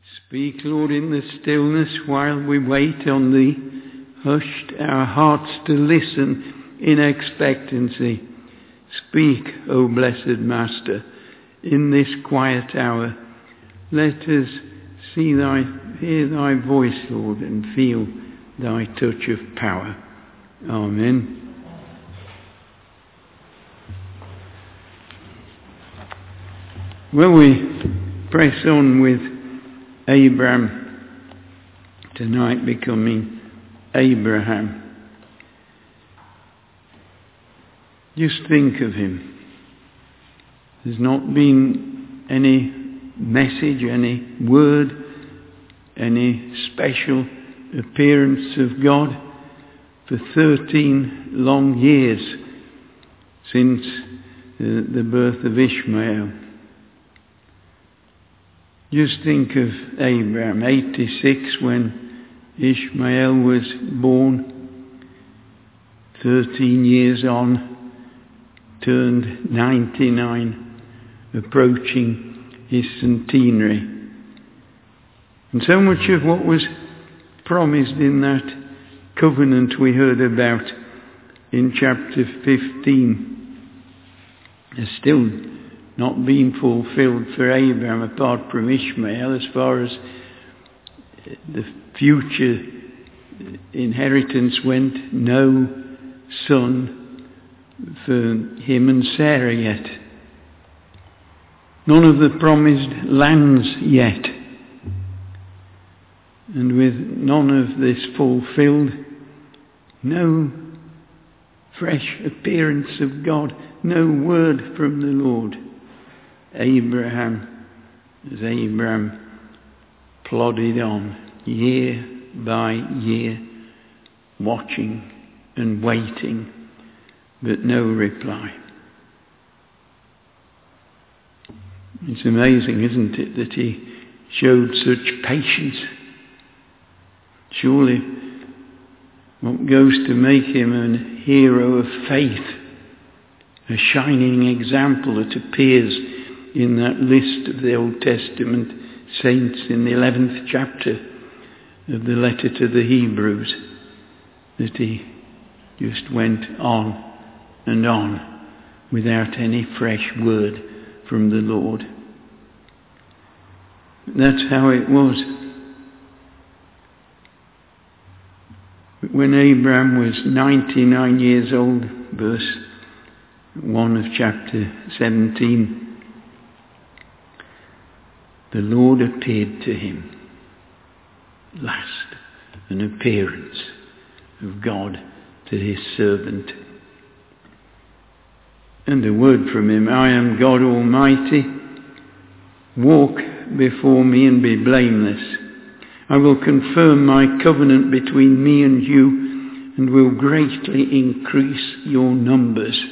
Speak, Lord, in the stillness while we wait on Thee, hushed our hearts to listen in expectancy. Speak, O blessed Master, in this quiet hour. Let us hear Thy voice, Lord, and feel Thy touch of power. Amen. Well, we press on with Abraham tonight, becoming Abraham. Just think of him. There's not been any message, any word, any special appearance of God for 13 long years since the birth of Ishmael. Just think of Abraham, 86 when Ishmael was born, 13 years on, turned 99, approaching his centenary. And so much of what was promised in that covenant we heard about in chapter 15 has still not been fulfilled for Abraham apart from Ishmael. As far as the future inheritance went, no son for him and Sarah yet. None of the promised lands yet. And with none of this fulfilled, no fresh appearance of God, no word from the Lord. Abraham, as Abraham plodded on year by year, watching and waiting, but no reply. It's amazing, isn't it, that he showed such patience. Surely what goes to make him a hero of faith, a shining example that appears in that list of the Old Testament saints in the 11th chapter of the letter to the Hebrews, that he just went on and on without any fresh word from the Lord. That's how it was. When Abraham was 99 years old, verse 1 of chapter 17, the Lord appeared to him. Last, an appearance of God to his servant. And a word from him, I am God Almighty. Walk before me and be blameless. I will confirm my covenant between me and you and will greatly increase your numbers.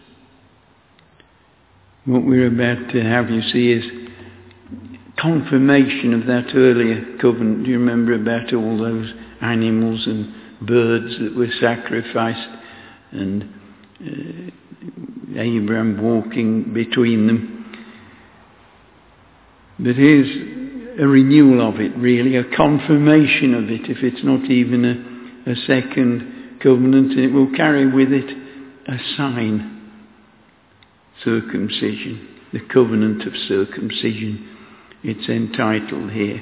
What we're about to have, you see, is confirmation of that earlier covenant. Do you remember about all those animals and birds that were sacrificed and Abraham walking between them? But here's a renewal of it, really, a confirmation of it, if it's not even a second covenant. And it will carry with it a sign, circumcision, the covenant of circumcision. It's entitled here,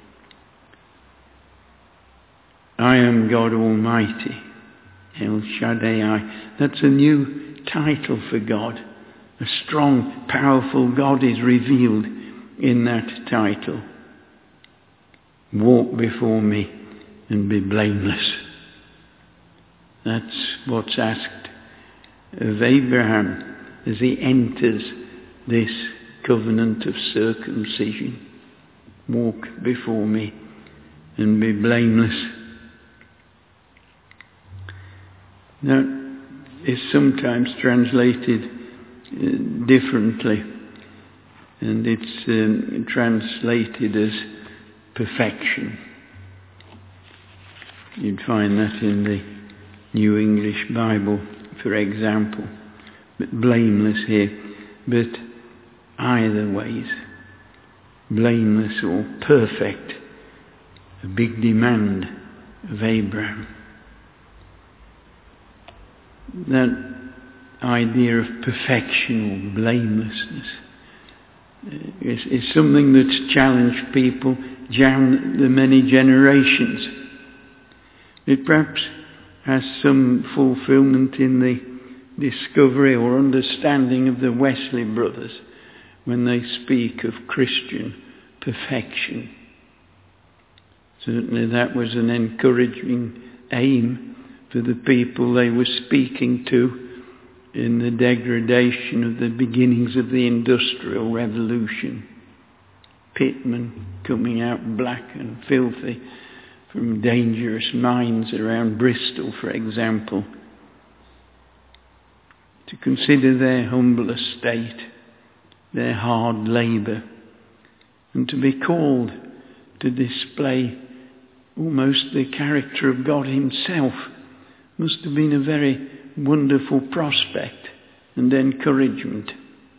I am God Almighty, El Shaddai. That's a new title for God. A strong, powerful God is revealed in that title. Walk before me and be blameless. That's what's asked of Abraham as he enters this covenant of circumcision. Walk before me and be blameless. That is sometimes translated differently, and it's translated as perfection. You'd find that in the New English Bible, for example, but blameless here. But either ways, blameless or perfect, a big demand of Abraham. That idea of perfection or blamelessness is something that's challenged people down the many generations. It perhaps has some fulfillment in the discovery or understanding of the Wesley brothers when they speak of Christian perfection. Certainly that was an encouraging aim for the people they were speaking to in the degradation of the beginnings of the Industrial Revolution. Pitmen coming out black and filthy from dangerous mines around Bristol, for example. To consider their humble estate, their hard labour, and to be called to display almost the character of God himself must have been a very wonderful prospect and encouragement.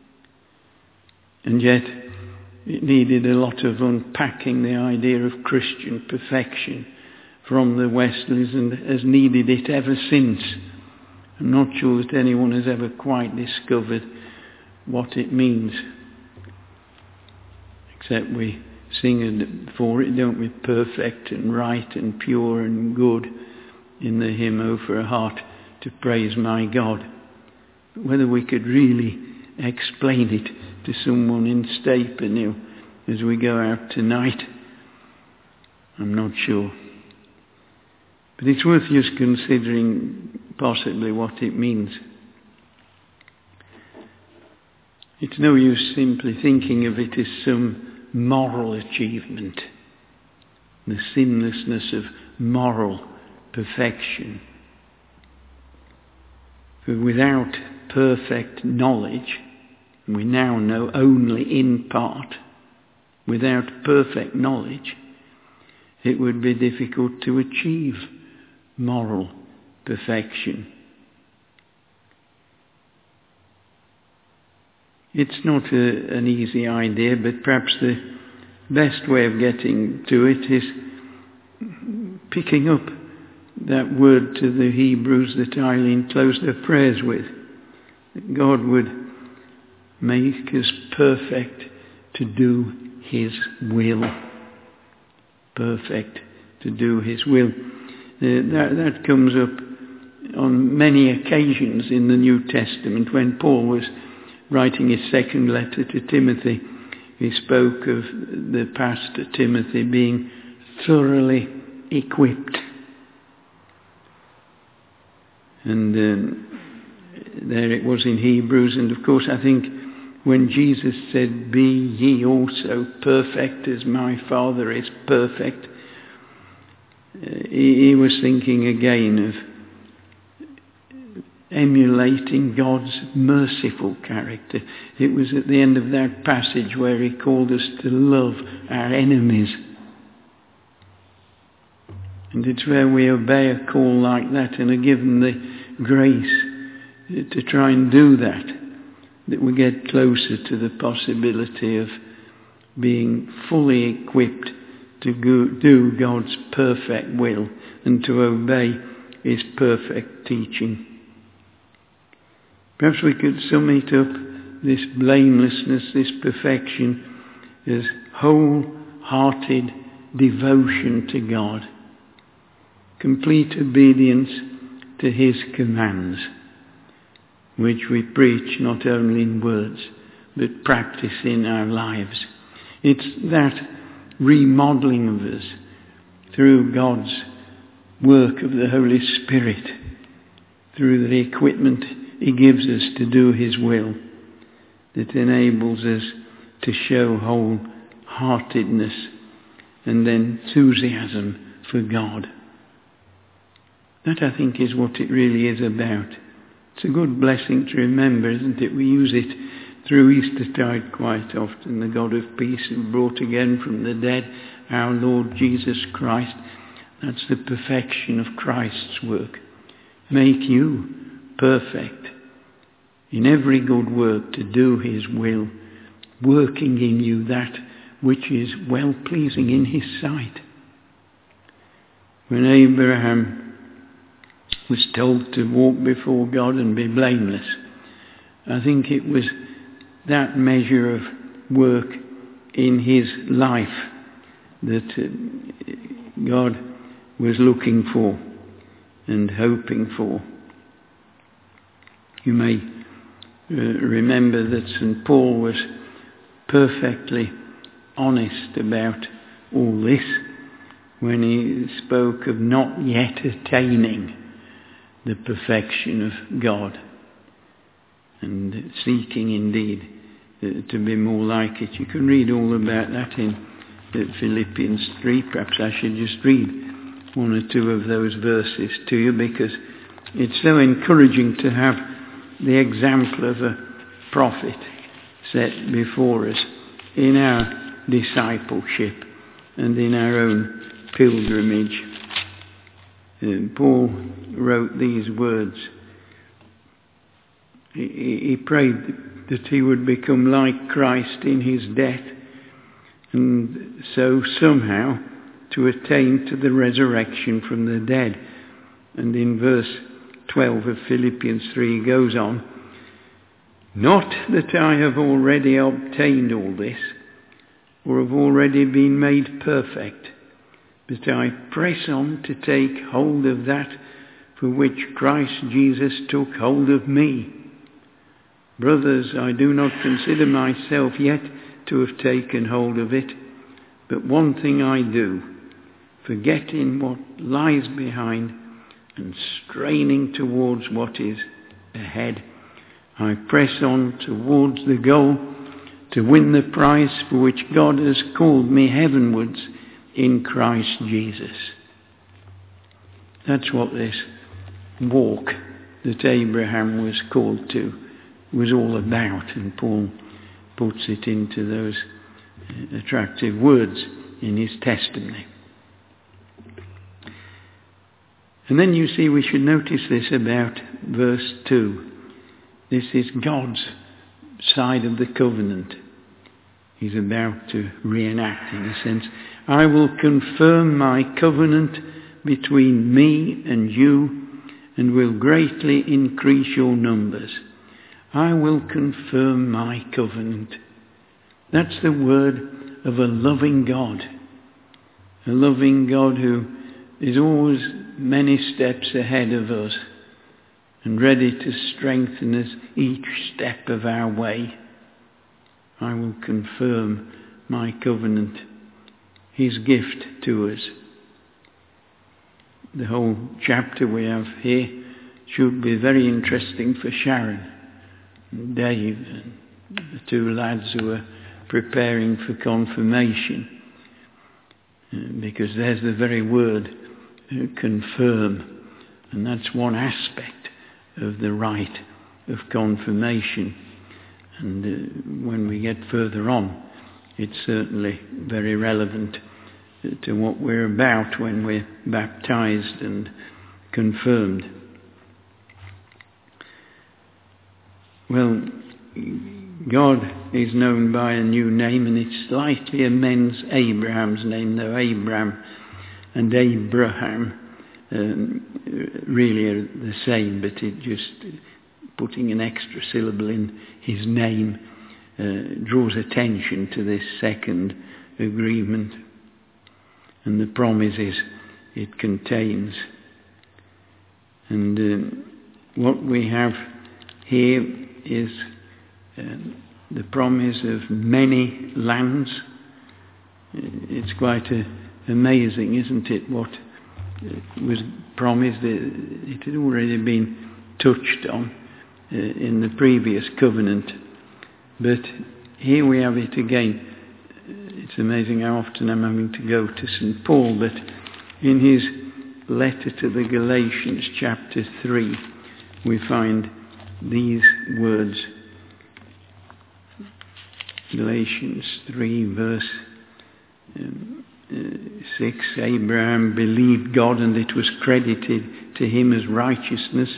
And yet it needed a lot of unpacking the idea of Christian perfection from the Wesleys, and has needed it ever since. I'm not sure that anyone has ever quite discovered what it means, except we sing for it, don't we? Perfect and right and pure and good in the hymn, "Oh, for a heart to praise my God." But whether we could really explain it to someone in Stapenhill as we go out tonight, I'm not sure. But it's worth just considering possibly what it means. It's no use simply thinking of it as some moral achievement, the sinlessness of moral perfection. For without perfect knowledge, we now know only in part, without perfect knowledge, it would be difficult to achieve moral perfection. It's not an easy idea, but perhaps the best way of getting to it is picking up that word to the Hebrews that Eileen closed her prayers with. That God would make us perfect to do his will. Perfect to do his will. That comes up on many occasions in the New Testament. When Paul was writing his second letter to Timothy, he spoke of the pastor Timothy being thoroughly equipped. And there it was in Hebrews. And of course I think when Jesus said, "Be ye also perfect as my Father is perfect," he was thinking again of emulating God's merciful character. It was at the end of that passage where he called us to love our enemies. And it's where we obey a call like that and are given the grace to try and do that we get closer to the possibility of being fully equipped to do God's perfect will and to obey his perfect teaching. Perhaps we could sum it up, this blamelessness, this perfection, as wholehearted devotion to God, complete obedience to his commands, which we preach not only in words but practice in our lives. It's that remodelling of us through God's work of the Holy Spirit, through the equipment he gives us to do his will, that enables us to show wholeheartedness and enthusiasm for God. That, I think, is what it really is about. It's a good blessing to remember, isn't it? We use it through Eastertide quite often. The God of peace who brought again from the dead our Lord Jesus Christ. That's the perfection of Christ's work. Make you perfect in every good work to do his will, working in you that which is well-pleasing in his sight. When Abraham was told to walk before God and be blameless, I think it was that measure of work in his life that God was looking for and hoping for. You may remember that St. Paul was perfectly honest about all this when he spoke of not yet attaining the perfection of God and seeking indeed to be more like it. You can read all about that in Philippians 3. Perhaps I should just read one or two of those verses to you, because it's so encouraging to have the example of a prophet set before us in our discipleship and in our own pilgrimage. Paul wrote these words. He prayed that he would become like Christ in his death, and so somehow to attain to the resurrection from the dead. And in verse 12 of Philippians 3 he goes on, "Not that I have already obtained all this, or have already been made perfect, but I press on to take hold of that for which Christ Jesus took hold of me. Brothers, I do not consider myself yet to have taken hold of it, but one thing I do, forgetting what lies behind and straining towards what is ahead, I press on towards the goal to win the prize for which God has called me heavenwards in Christ Jesus." That's what this walk that Abraham was called to was all about, and Paul puts it into those attractive words in his testimony. And then you see we should notice this about verse 2. This is God's side of the covenant. He's about to reenact, in a sense. "I will confirm my covenant between me and you, and will greatly increase your numbers." I will confirm my covenant. That's the word of a loving God. A loving God who is always many steps ahead of us and ready to strengthen us each step of our way. I will confirm my covenant. His gift to us. The whole chapter we have here should be very interesting for Sharon and Dave and the two lads who are preparing for confirmation, because there's the very word confirm, and that's one aspect of the rite of confirmation. And when we get further on, it's certainly very relevant to what we're about when we're baptized and confirmed. Well, God is known by a new name, and it slightly amends Abraham's name, though Abram and Abraham really are the same, but it just putting an extra syllable in his name draws attention to this second agreement and the promises it contains. And what we have here is the promise of many lands. It's quite amazing, isn't it, what was promised. It had already been touched on in the previous covenant, but here we have it again. It's amazing how often I'm having to go to St. Paul, but in his letter to the Galatians chapter 3 we find these words. Galatians 3 verse 6, Abraham believed God and it was credited to him as righteousness.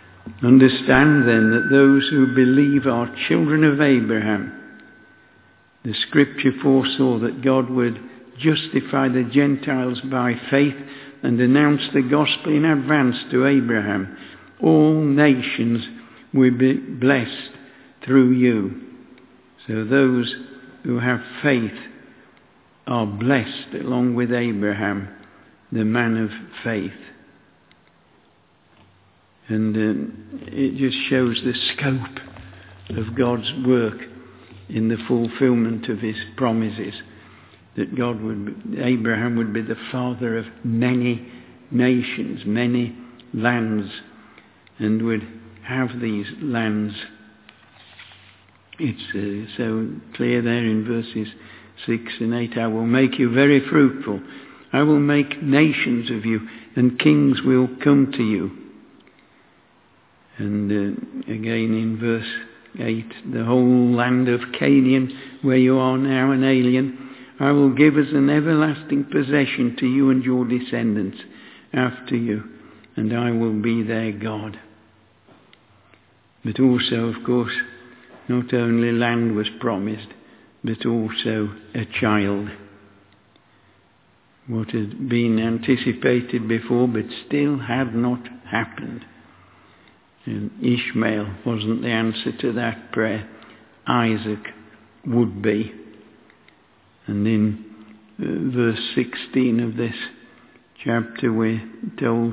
Understand then that those who believe are children of Abraham. The scripture foresaw that God would justify the Gentiles by faith and announce the gospel in advance to Abraham. All nations will be blessed through you. So those who have faith are blessed along with Abraham, the man of faith. And it just shows the scope of God's work in the fulfillment of his promises, that Abraham would be the father of many nations, many lands, and would have these lands. It's so clear there in verses 6 and 8. I will make you very fruitful. I will make nations of you, and kings will come to you. And again in verse 8, the whole land of Canaan, where you are now an alien, I will give as an everlasting possession to you and your descendants after you, and I will be their God. But also, of course, not only land was promised, but also a child. What had been anticipated before, but still had not happened. And Ishmael wasn't the answer to that prayer. Isaac would be. And in verse 16 of this chapter we're told,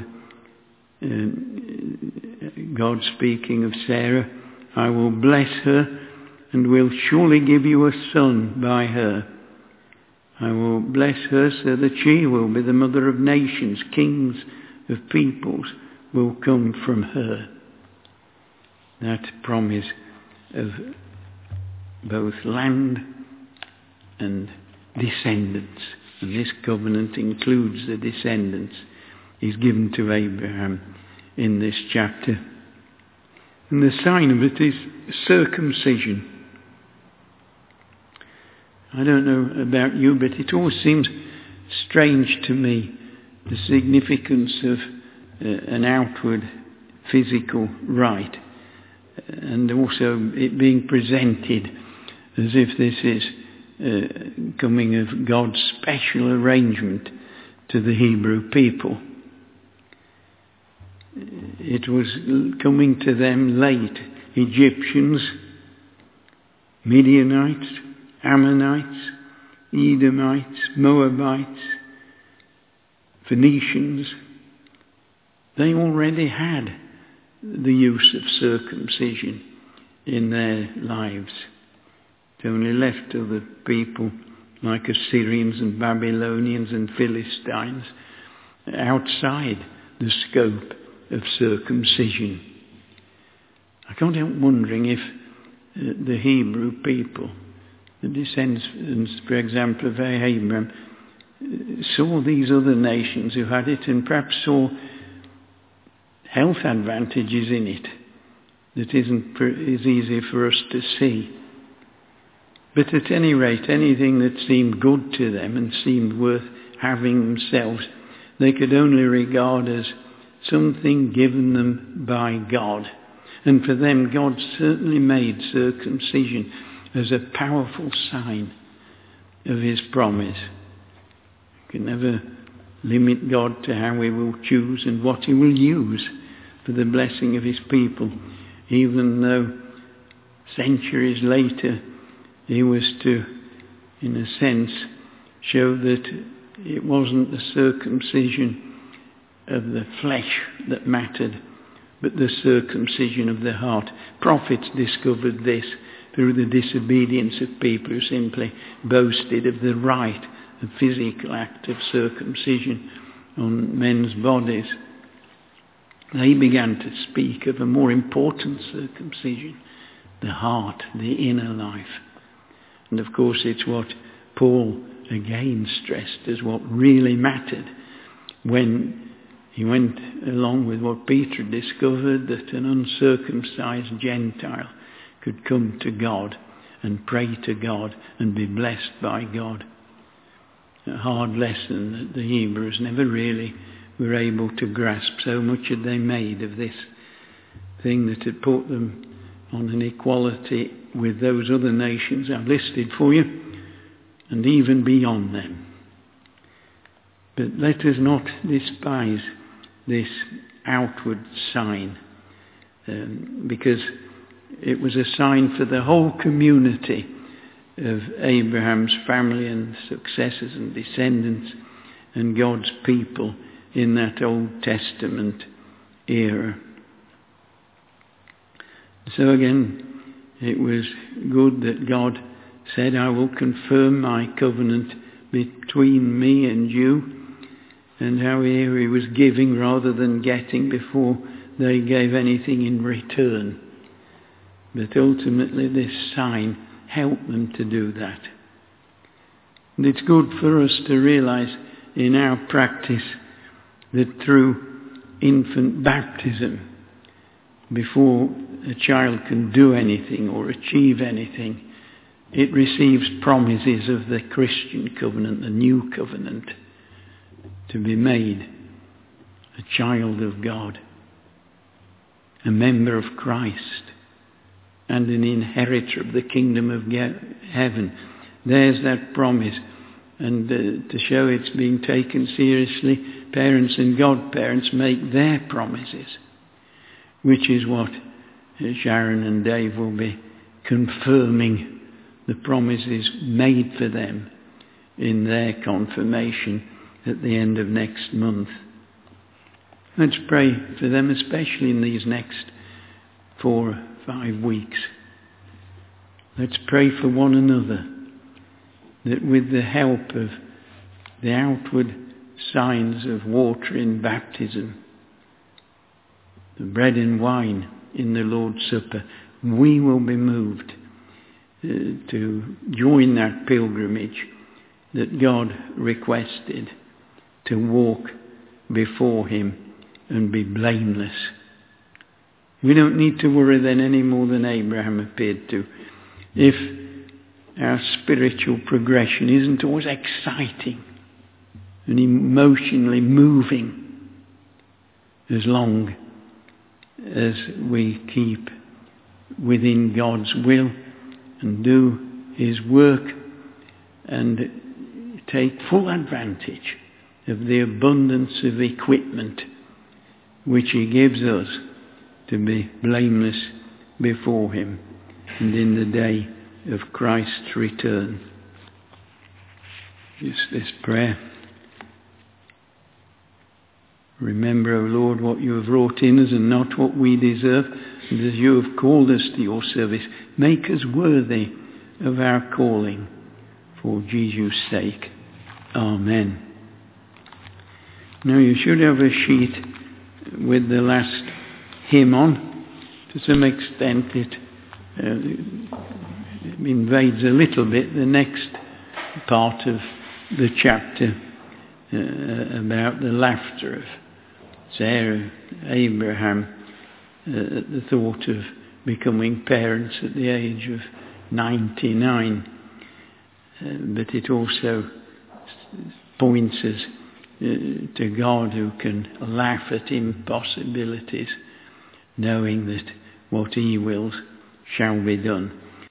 God speaking of Sarah, I will bless her and will surely give you a son by her. I will bless her so that she will be the mother of nations. Kings of peoples will come from her. That promise of both land and descendants, and this covenant includes the descendants, is given to Abraham in this chapter. And the sign of it is circumcision. I don't know about you, but it always seems strange to me, the significance of an outward physical rite, and also it being presented as if this is coming of God's special arrangement to the Hebrew people. It was coming to them late. Egyptians, Midianites, Ammonites, Edomites, Moabites, Phoenicians, they already had the use of circumcision in their lives. It only left other people like Assyrians and Babylonians and Philistines outside the scope of circumcision. I can't help wondering if the Hebrew people, the descendants, for example, of Abraham, saw these other nations who had it and perhaps saw health advantages in it that isn't as easy for us to see. But at any rate, anything that seemed good to them and seemed worth having themselves, they could only regard as something given them by God. And for them, God certainly made circumcision as a powerful sign of his promise. You can never limit God to how he will choose and what he will use for the blessing of his people, even though centuries later he was to, in a sense, show that it wasn't the circumcision of the flesh that mattered, but the circumcision of the heart. Prophets discovered this through the disobedience of people who simply boasted of the right, the physical act of circumcision on men's bodies. They began to speak of a more important circumcision, the heart, the inner life. And of course it's what Paul again stressed as what really mattered when he went along with what Peter discovered, that an uncircumcised Gentile could come to God and pray to God and be blessed by God. A hard lesson that the Hebrews never really were able to grasp. So much had they made of this thing that had put them on an equality with those other nations I've listed for you, and even beyond them. But let us not despise this outward sign, because it was a sign for the whole community of Abraham's family and successors and descendants and God's people in that Old Testament era. So again, it was good that God said, I will confirm my covenant between me and you, and how here he was giving rather than getting before they gave anything in return. But ultimately this sign helped them to do that. And it's good for us to realise in our practice that through infant baptism, before a child can do anything or achieve anything, it receives promises of the Christian covenant, the new covenant, to be made a child of God, a member of Christ, and an inheritor of the kingdom of heaven. There's that promise. And to show it's being taken seriously, parents and godparents make their promises, which is what Sharon and Dave will be confirming, the promises made for them in their confirmation at the end of next month. Let's pray for them, especially in these next 4 or 5 weeks. Let's pray for one another, that with the help of the outward signs of water in baptism, the bread and wine in the Lord's Supper, we will be moved to join that pilgrimage that God requested, to walk before him and be blameless. We don't need to worry then any more than Abraham appeared to. If our spiritual progression isn't always exciting and emotionally moving, as long as we keep within God's will and do his work and take full advantage of the abundance of equipment which he gives us to be blameless before him and in the day of Christ's return. Just this prayer. Remember, O Lord, what you have wrought in us and not what we deserve, and as you have called us to your service, make us worthy of our calling for Jesus' sake. Amen. Now you should have a sheet with the last hymn on. To some extent it invades a little bit the next part of the chapter about the laughter of Sarah, Abraham, the thought of becoming parents at the age of 99. But it also points us to God, who can laugh at impossibilities, knowing that what he wills shall be done.